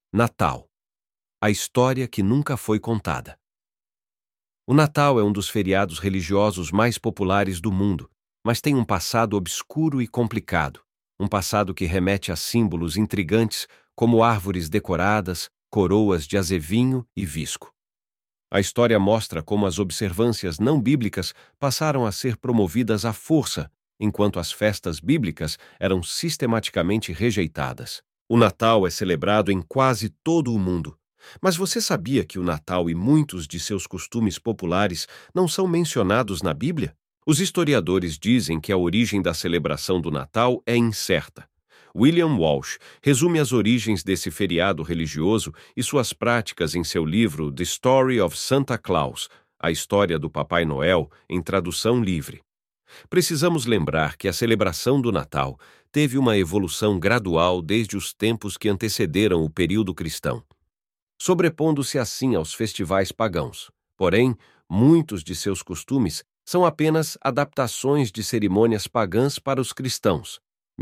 Natal. A história que nunca foi contada. O Natal é um dos feriados religiosos mais populares do mundo, mas tem um passado obscuro e complicado, um passado que remete a símbolos intrigantes como árvores decoradas, coroas de azevinho e visco. A história mostra como as observâncias não bíblicas passaram a ser promovidas à força, enquanto as festas bíblicas eram sistematicamente rejeitadas. O Natal é celebrado em quase todo o mundo. Mas você sabia que o Natal e muitos de seus costumes populares não são mencionados na Bíblia? Os historiadores dizem que a origem da celebração do Natal é incerta. William Walsh resume as origens desse feriado religioso e suas práticas em seu livro The Story of Santa Claus, a história do Papai Noel, em tradução livre. Precisamos lembrar que a celebração do Natal teve uma evolução gradual desde os tempos que antecederam o período cristão, sobrepondo-se assim aos festivais pagãos. Porém, muitos de seus costumes são apenas adaptações de cerimônias pagãs para os cristãos.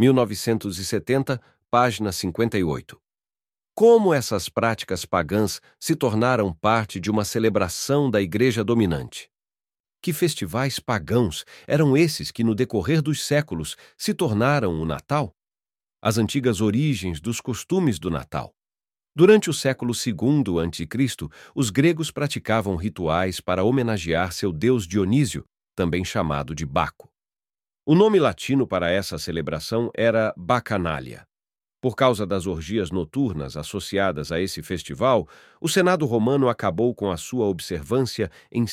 1970, página 58. Como essas práticas pagãs se tornaram parte de uma celebração da igreja dominante? Que festivais pagãos eram esses que, no decorrer dos séculos, se tornaram o Natal? As antigas origens dos costumes do Natal. Durante o século II a.C., os gregos praticavam rituais para homenagear seu deus Dionísio, também chamado de Baco. O nome latino para essa celebração era Bacchanalia. Por causa das orgias noturnas associadas a esse festival, o Senado romano acabou com a sua observância em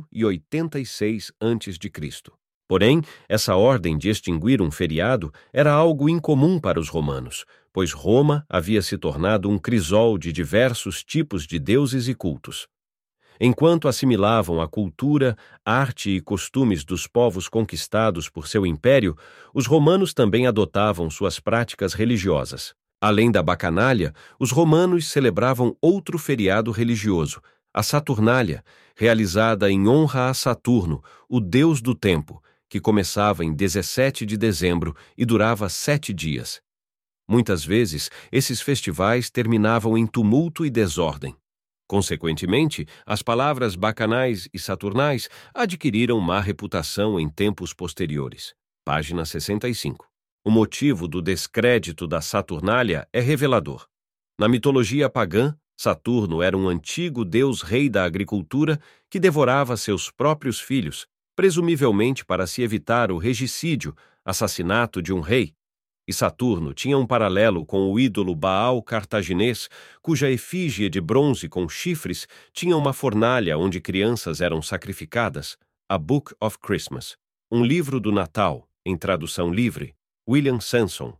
186 a.C. Porém, essa ordem de extinguir um feriado era algo incomum para os romanos, pois Roma havia se tornado um crisol de diversos tipos de deuses e cultos. Enquanto assimilavam a cultura, arte e costumes dos povos conquistados por seu império, os romanos também adotavam suas práticas religiosas. Além da Bacchanalia, os romanos celebravam outro feriado religioso, a Saturnália, realizada em honra a Saturno, o deus do tempo, que começava em 17 de dezembro e durava 7 dias. Muitas vezes, esses festivais terminavam em tumulto e desordem. Consequentemente, as palavras bacanais e saturnais adquiriram má reputação em tempos posteriores. Página 65. O motivo do descrédito da Saturnália é revelador. Na mitologia pagã, Saturno era um antigo deus rei da agricultura que devorava seus próprios filhos, presumivelmente para se evitar o regicídio, assassinato de um rei. E Saturno tinha um paralelo com o ídolo Baal cartaginês, cuja efígie de bronze com chifres tinha uma fornalha onde crianças eram sacrificadas, A Book of Christmas, um livro do Natal, em tradução livre, William Sanson,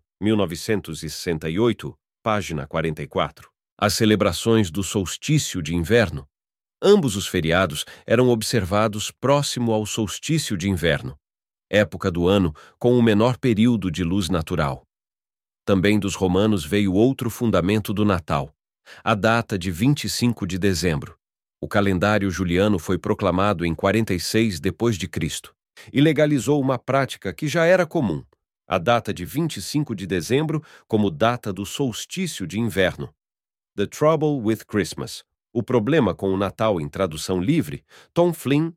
1968, página 44. As celebrações do solstício de inverno. Ambos os feriados eram observados próximo ao solstício de inverno, época do ano com o menor período de luz natural. Também dos romanos veio outro fundamento do Natal, a data de 25 de dezembro. O calendário juliano foi proclamado em 46 d.C. e legalizou uma prática que já era comum, a data de 25 de dezembro como data do solstício de inverno. The Trouble with Christmas, o problema com o Natal em tradução livre, Tom Flynn,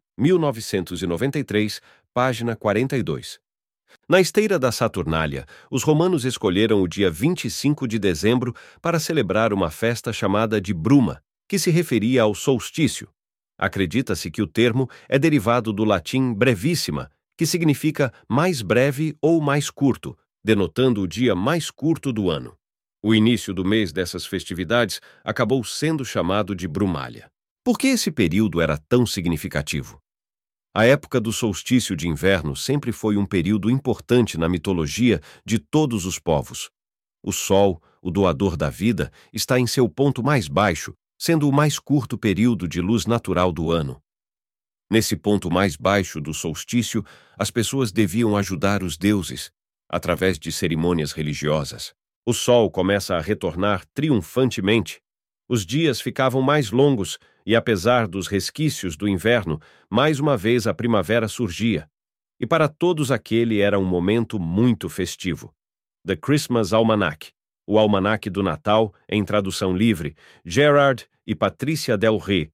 1993, página 42. Na esteira da Saturnália, os romanos escolheram o dia 25 de dezembro para celebrar uma festa chamada de Bruma, que se referia ao solstício. Acredita-se que o termo é derivado do latim brevissima, que significa mais breve ou mais curto, denotando o dia mais curto do ano. O início do mês dessas festividades acabou sendo chamado de Brumália. Por que esse período era tão significativo? A época do solstício de inverno sempre foi um período importante na mitologia de todos os povos. O Sol, o doador da vida, está em seu ponto mais baixo, sendo o mais curto período de luz natural do ano. Nesse ponto mais baixo do solstício, as pessoas deviam ajudar os deuses, através de cerimônias religiosas. O Sol começa a retornar triunfantemente. Os dias ficavam mais longos e, apesar dos resquícios do inverno, mais uma vez a primavera surgia. E para todos aquele era um momento muito festivo. The Christmas Almanac, O Almanaque do Natal, em tradução livre, Gerard e Patricia Del Rey,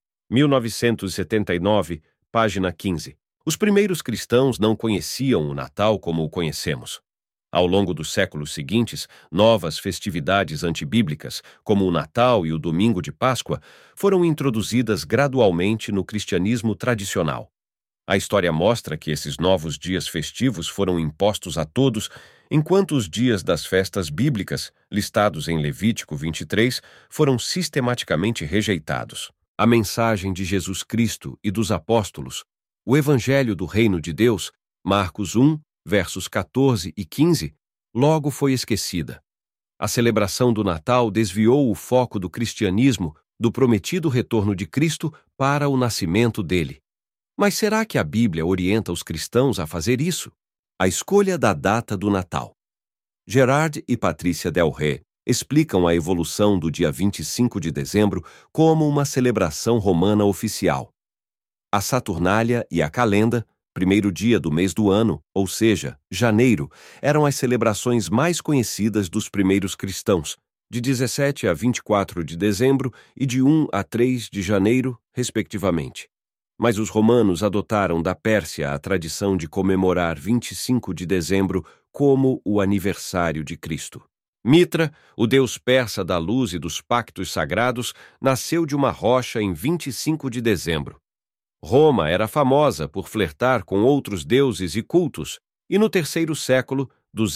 1979, página 15. Os primeiros cristãos não conheciam o Natal como o conhecemos. Ao longo dos séculos seguintes, novas festividades antibíblicas, como o Natal e o Domingo de Páscoa, foram introduzidas gradualmente no cristianismo tradicional. A história mostra que esses novos dias festivos foram impostos a todos, enquanto os dias das festas bíblicas, listados em Levítico 23, foram sistematicamente rejeitados. A mensagem de Jesus Cristo e dos apóstolos, o Evangelho do Reino de Deus, Marcos 1, versos 14 e 15, logo foi esquecida. A celebração do Natal desviou o foco do cristianismo do prometido retorno de Cristo para o nascimento dele. Mas será que a Bíblia orienta os cristãos a fazer isso? A escolha da data do Natal. Gerard e Patricia Del Rey explicam a evolução do dia 25 de dezembro como uma celebração romana oficial. A Saturnália e a Calenda, primeiro dia do mês do ano, ou seja, janeiro, eram as celebrações mais conhecidas dos primeiros cristãos, de 17 a 24 de dezembro e de 1 a 3 de janeiro, respectivamente. Mas os romanos adotaram da Pérsia a tradição de comemorar 25 de dezembro como o aniversário de Cristo. Mitra, o deus persa da luz e dos pactos sagrados, nasceu de uma rocha em 25 de dezembro. Roma era famosa por flertar com outros deuses e cultos, e no terceiro século,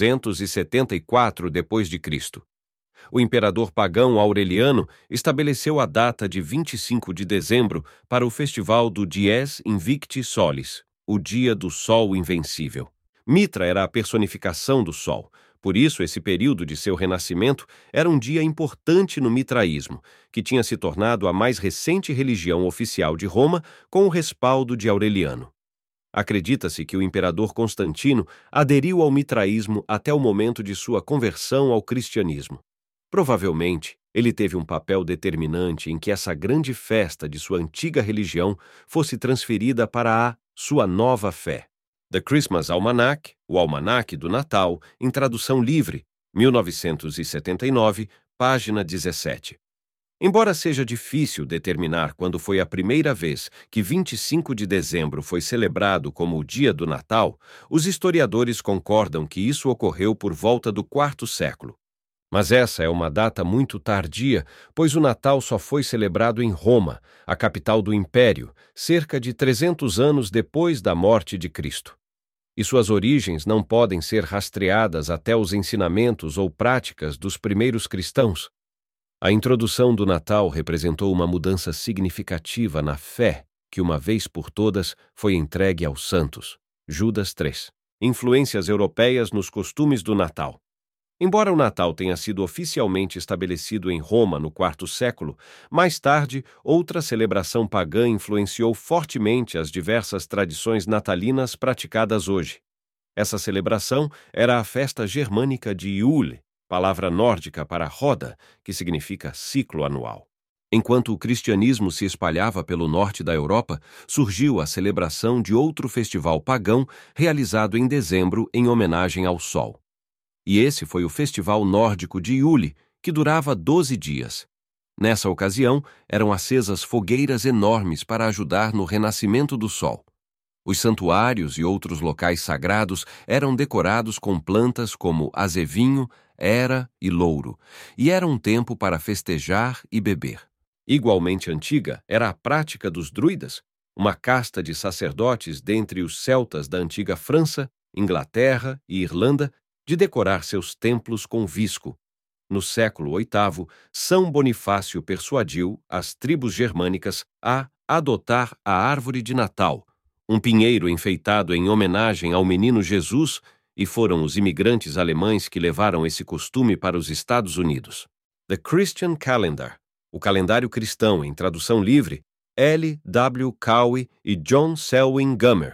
274 d.C., o imperador pagão Aureliano estabeleceu a data de 25 de dezembro para o festival do Dies Invicti Solis, o Dia do Sol Invencível. Mitra era a personificação do Sol, por isso esse período de seu renascimento era um dia importante no mitraísmo, que tinha se tornado a mais recente religião oficial de Roma com o respaldo de Aureliano. Acredita-se que o imperador Constantino aderiu ao mitraísmo até o momento de sua conversão ao cristianismo. Provavelmente, ele teve um papel determinante em que essa grande festa de sua antiga religião fosse transferida para a sua nova fé. The Christmas Almanac, o Almanaque do Natal, em tradução livre, 1979, página 17. Embora seja difícil determinar quando foi a primeira vez que 25 de dezembro foi celebrado como o dia do Natal, os historiadores concordam que isso ocorreu por volta do IV século. Mas essa é uma data muito tardia, pois o Natal só foi celebrado em Roma, a capital do Império, cerca de 300 anos depois da morte de Cristo. E suas origens não podem ser rastreadas até os ensinamentos ou práticas dos primeiros cristãos. A introdução do Natal representou uma mudança significativa na fé que, uma vez por todas, foi entregue aos santos. Judas 3. Influências europeias nos costumes do Natal. Embora o Natal tenha sido oficialmente estabelecido em Roma no IV século, mais tarde, outra celebração pagã influenciou fortemente as diversas tradições natalinas praticadas hoje. Essa celebração era a festa germânica de Yule, palavra nórdica para roda, que significa ciclo anual. Enquanto o cristianismo se espalhava pelo norte da Europa, surgiu a celebração de outro festival pagão realizado em dezembro em homenagem ao Sol. E esse foi o Festival Nórdico de Yule, que durava 12 dias. Nessa ocasião, eram acesas fogueiras enormes para ajudar no renascimento do sol. Os santuários e outros locais sagrados eram decorados com plantas como azevinho, era e louro, e era um tempo para festejar e beber. Igualmente antiga era a prática dos druidas, uma casta de sacerdotes dentre os celtas da antiga França, Inglaterra e Irlanda, de decorar seus templos com visco. No século VIII, São Bonifácio persuadiu as tribos germânicas a adotar a árvore de Natal, um pinheiro enfeitado em homenagem ao menino Jesus, e foram os imigrantes alemães que levaram esse costume para os Estados Unidos. The Christian Calendar, o calendário cristão em tradução livre, L. W. Cowie e John Selwyn Gummer,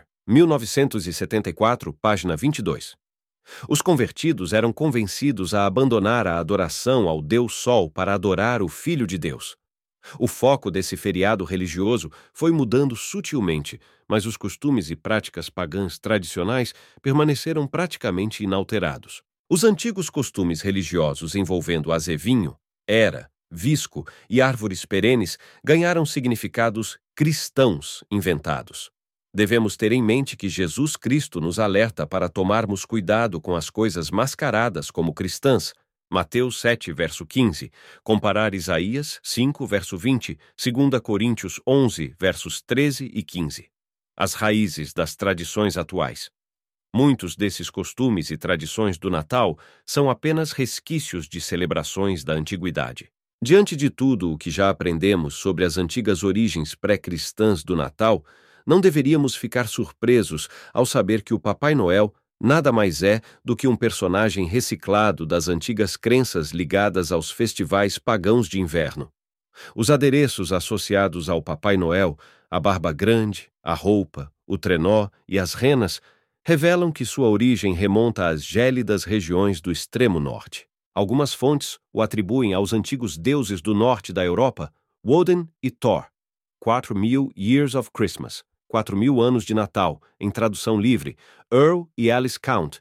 1974, página 22. Os convertidos eram convencidos a abandonar a adoração ao Deus Sol para adorar o Filho de Deus. O foco desse feriado religioso foi mudando sutilmente, mas os costumes e práticas pagãs tradicionais permaneceram praticamente inalterados. Os antigos costumes religiosos envolvendo azevinho, era, visco e árvores perenes ganharam significados cristãos inventados. Devemos ter em mente que Jesus Cristo nos alerta para tomarmos cuidado com as coisas mascaradas como cristãs. Mateus 7, verso 15, comparar Isaías 5, verso 20, 2 Coríntios 11, versos 13 e 15. As raízes das tradições atuais. Muitos desses costumes e tradições do Natal são apenas resquícios de celebrações da antiguidade. Diante de tudo o que já aprendemos sobre as antigas origens pré-cristãs do Natal, não deveríamos ficar surpresos ao saber que o Papai Noel nada mais é do que um personagem reciclado das antigas crenças ligadas aos festivais pagãos de inverno. Os adereços associados ao Papai Noel, a barba grande, a roupa, o trenó e as renas, revelam que sua origem remonta às gélidas regiões do extremo norte. Algumas fontes o atribuem aos antigos deuses do norte da Europa, Woden e Thor. 4.000 Years of Christmas, 4.000 anos de Natal, em tradução livre, Earl e Alice Count,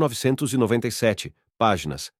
1997, páginas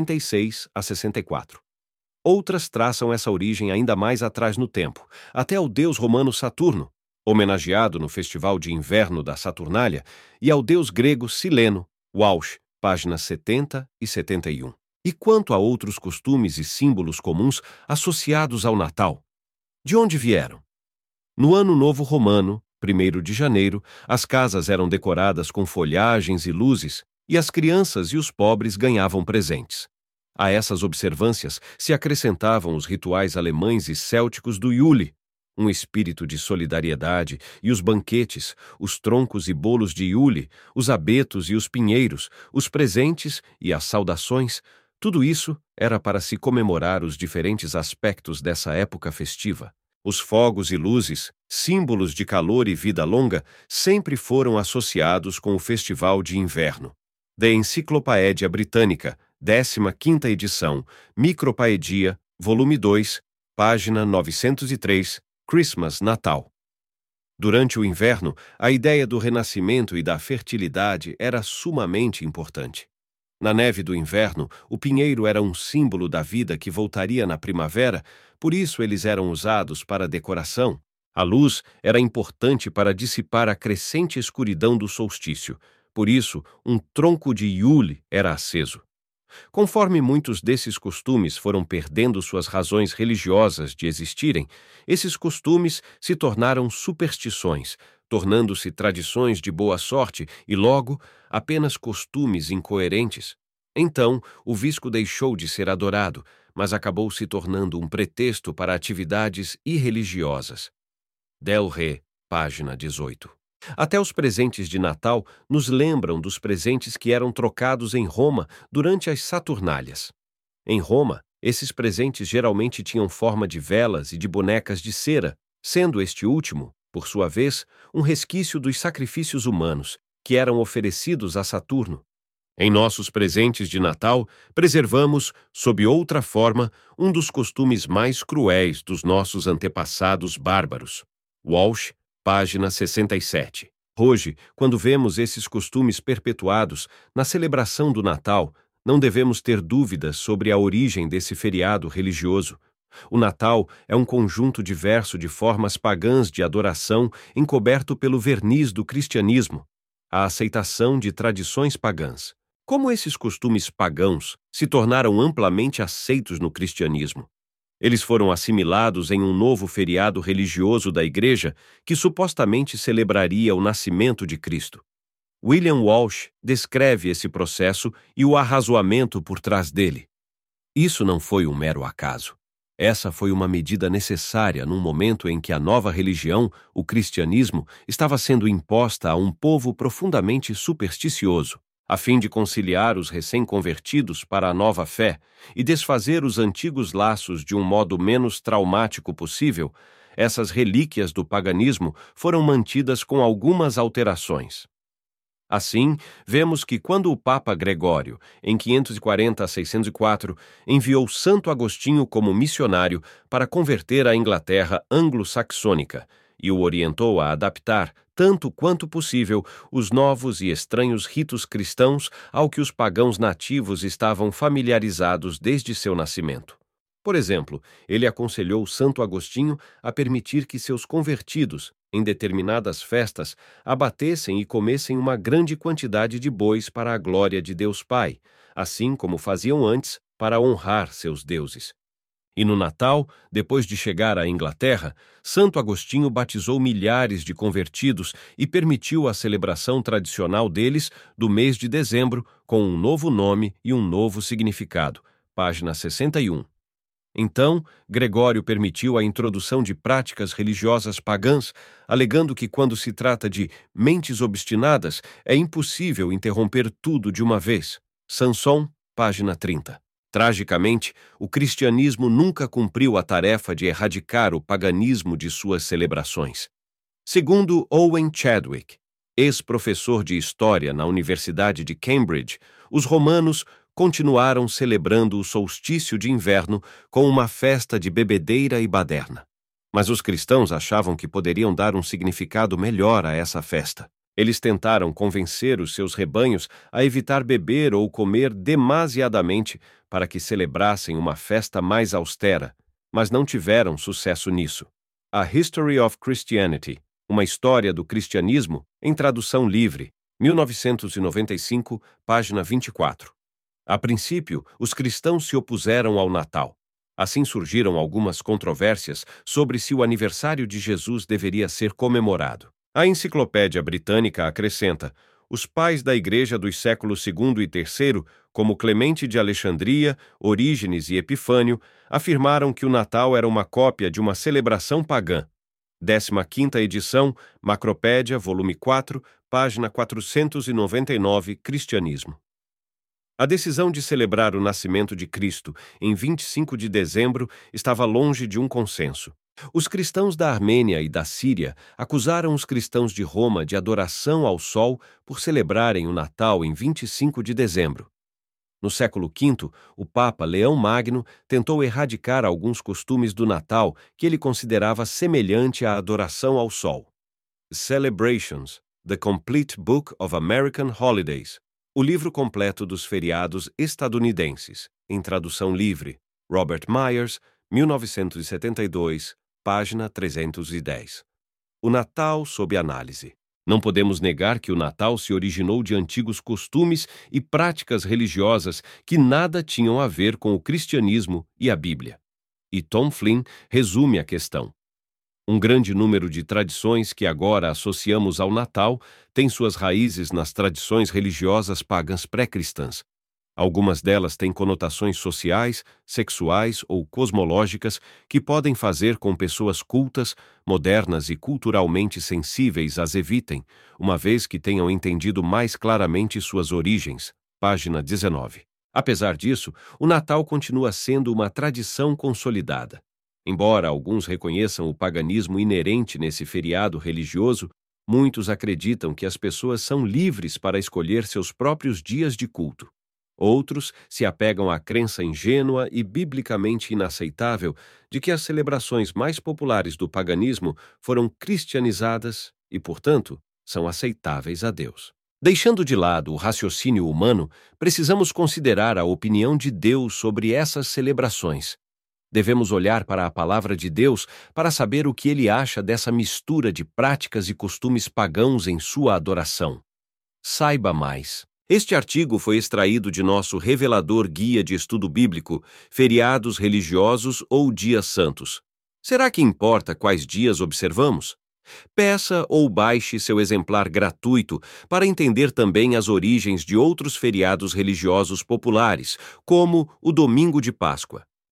56 a 64. Outras traçam essa origem ainda mais atrás no tempo, até ao deus romano Saturno, homenageado no Festival de Inverno da Saturnália, e ao deus grego Sileno, Walsh, páginas 70 e 71. E quanto a outros costumes e símbolos comuns associados ao Natal? De onde vieram? No Ano Novo Romano, 1º de janeiro, as casas eram decoradas com folhagens e luzes, e as crianças e os pobres ganhavam presentes. A essas observâncias se acrescentavam os rituais alemães e célticos do Yule, um espírito de solidariedade, e os banquetes, os troncos e bolos de Yule, os abetos e os pinheiros, os presentes e as saudações. Tudo isso era para se comemorar os diferentes aspectos dessa época festiva. Os fogos e luzes, símbolos de calor e vida longa, sempre foram associados com o Festival de Inverno. The Enciclopédia Britânica, 15ª edição, Micropaedia, volume 2, página 903, Christmas, Natal. Durante o inverno, a ideia do renascimento e da fertilidade era sumamente importante. Na neve do inverno, o pinheiro era um símbolo da vida que voltaria na primavera, por isso eles eram usados para decoração. A luz era importante para dissipar a crescente escuridão do solstício, por isso um tronco de Yule era aceso. Conforme muitos desses costumes foram perdendo suas razões religiosas de existirem, esses costumes se tornaram superstições, tornando-se tradições de boa sorte e, logo, apenas costumes incoerentes. Então, o visco deixou de ser adorado, mas acabou se tornando um pretexto para atividades irreligiosas. Del Rey, página 18. Até os presentes de Natal nos lembram dos presentes que eram trocados em Roma durante as Saturnálias. Em Roma, esses presentes geralmente tinham forma de velas e de bonecas de cera, sendo este último, por sua vez, um resquício dos sacrifícios humanos, que eram oferecidos a Saturno. Em nossos presentes de Natal, preservamos, sob outra forma, um dos costumes mais cruéis dos nossos antepassados bárbaros. Walsh, página 67. Hoje, quando vemos esses costumes perpetuados na celebração do Natal, não devemos ter dúvidas sobre a origem desse feriado religioso. O Natal é um conjunto diverso de formas pagãs de adoração encoberto pelo verniz do cristianismo, a aceitação de tradições pagãs. Como esses costumes pagãos se tornaram amplamente aceitos no cristianismo? Eles foram assimilados em um novo feriado religioso da Igreja que supostamente celebraria o nascimento de Cristo. William Walsh descreve esse processo e o arrazoamento por trás dele. Isso não foi um mero acaso. Essa foi uma medida necessária num momento em que a nova religião, o cristianismo, estava sendo imposta a um povo profundamente supersticioso, a fim de conciliar os recém-convertidos para a nova fé e desfazer os antigos laços de um modo menos traumático possível. Essas relíquias do paganismo foram mantidas com algumas alterações. Assim, vemos que quando o Papa Gregório, em 540 a 604, enviou Santo Agostinho como missionário para converter a Inglaterra anglo-saxônica e o orientou a adaptar, tanto quanto possível, os novos e estranhos ritos cristãos ao que os pagãos nativos estavam familiarizados desde seu nascimento. Por exemplo, ele aconselhou Santo Agostinho a permitir que seus convertidos, em determinadas festas, abatessem e comessem uma grande quantidade de bois para a glória de Deus Pai, assim como faziam antes para honrar seus deuses. E no Natal, depois de chegar à Inglaterra, Santo Agostinho batizou milhares de convertidos e permitiu a celebração tradicional deles do mês de dezembro com um novo nome e um novo significado. Página 61. Então, Gregório permitiu a introdução de práticas religiosas pagãs, alegando que quando se trata de mentes obstinadas, é impossível interromper tudo de uma vez. Sanson, página 30. Tragicamente, o cristianismo nunca cumpriu a tarefa de erradicar o paganismo de suas celebrações. Segundo Owen Chadwick, ex-professor de História na Universidade de Cambridge, os romanos continuaram celebrando o solstício de inverno com uma festa de bebedeira e baderna. Mas os cristãos achavam que poderiam dar um significado melhor a essa festa. Eles tentaram convencer os seus rebanhos a evitar beber ou comer demasiadamente para que celebrassem uma festa mais austera, mas não tiveram sucesso nisso. A History of Christianity, uma história do cristianismo, em tradução livre, 1995, página 24. A princípio, os cristãos se opuseram ao Natal. Assim surgiram algumas controvérsias sobre se o aniversário de Jesus deveria ser comemorado. A Enciclopédia Britânica acrescenta: os pais da Igreja dos séculos II e III, como Clemente de Alexandria, Orígenes e Epifânio, afirmaram que o Natal era uma cópia de uma celebração pagã. 15ª edição, Macropédia, volume 4, página 499, Cristianismo. A decisão de celebrar o nascimento de Cristo em 25 de dezembro estava longe de um consenso. Os cristãos da Armênia e da Síria acusaram os cristãos de Roma de adoração ao sol por celebrarem o Natal em 25 de dezembro. No século V, o Papa Leão Magno tentou erradicar alguns costumes do Natal que ele considerava semelhante à adoração ao sol. Celebrations, The Complete Book of American Holidays, o livro completo dos feriados estadunidenses, em tradução livre, Robert Myers, 1972, página 310. O Natal sob análise. Não podemos negar que o Natal se originou de antigos costumes e práticas religiosas que nada tinham a ver com o cristianismo e a Bíblia. E Tom Flynn resume a questão. Um grande número de tradições que agora associamos ao Natal têm suas raízes nas tradições religiosas pagãs pré-cristãs. Algumas delas têm conotações sociais, sexuais ou cosmológicas que podem fazer com pessoas cultas, modernas e culturalmente sensíveis as evitem, uma vez que tenham entendido mais claramente suas origens. Página 19. Apesar disso, o Natal continua sendo uma tradição consolidada. Embora alguns reconheçam o paganismo inerente nesse feriado religioso, muitos acreditam que as pessoas são livres para escolher seus próprios dias de culto. Outros se apegam à crença ingênua e biblicamente inaceitável de que as celebrações mais populares do paganismo foram cristianizadas e, portanto, são aceitáveis a Deus. Deixando de lado o raciocínio humano, precisamos considerar a opinião de Deus sobre essas celebrações. Devemos olhar para a palavra de Deus para saber o que ele acha dessa mistura de práticas e costumes pagãos em sua adoração. Saiba mais. Este artigo foi extraído de nosso revelador guia de estudo bíblico, Feriados Religiosos ou Dias Santos. Será que importa quais dias observamos? Peça ou baixe seu exemplar gratuito para entender também as origens de outros feriados religiosos populares, como o Domingo de Páscoa.